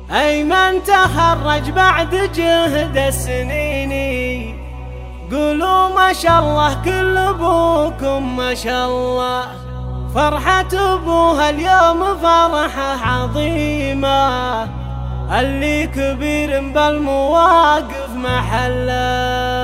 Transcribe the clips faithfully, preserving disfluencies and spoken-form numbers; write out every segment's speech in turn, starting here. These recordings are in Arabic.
أيمن تخرج بعد جهد السنين، قولوا ما شاء الله كل أبوكم ما شاء الله. فرحة أبوها اليوم فرحة عظيمة، اللي كبير بالمواقف محله.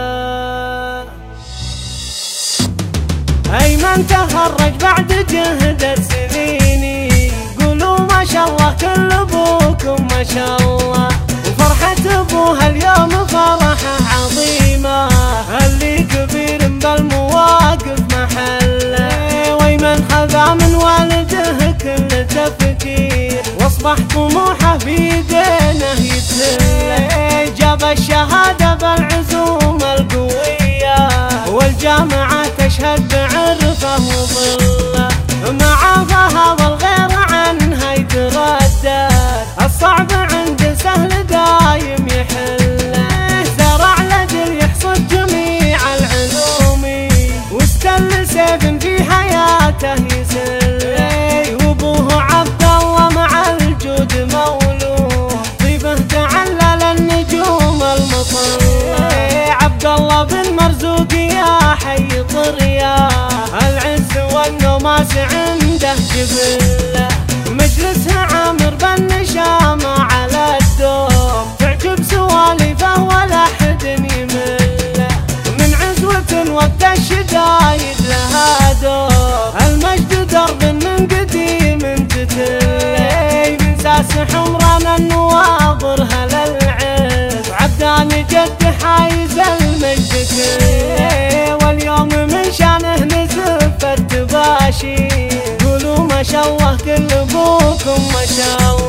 أيمن تخرج بعد جهد السنين، قولوا ما شاء الله كل أبوكم ما شاء الله. وفرحة أبوها اليوم فرحة عظيمة، اللي كبير بالمواقف محله. وأيمن خذا من والده كل تفكير، واصبح طموحه بيدينه يتهله. جاب الشهادة بالعزوم القوية، والجامعة تشهد بعرفه وظله. معاها والغير عنها يتردد، الصعب عنده سهل دايم يحله. زرع لجل يحصد جميع العلوم، واستل سيف في حياته يسله. وابوه عبد الله مع الجود مولود، طيبه تعلل النجوم المطله. عبد الله بن مرزوق يا حي طريا، العز والنوماس عنده جبله. مجلسه عامر بالنشامة على الدوم، تعجب سوالفه ولا حد يمله. من عزوة وقت الشدايد لها دور، المجد درب من قديم تتله. من ساس حمران النواظر هل العز، عبدان جد حايز المجد كله. واليوم من شانه نزف التباشير، قولوا ما شاء الله كل ابوكم ما شاء الله.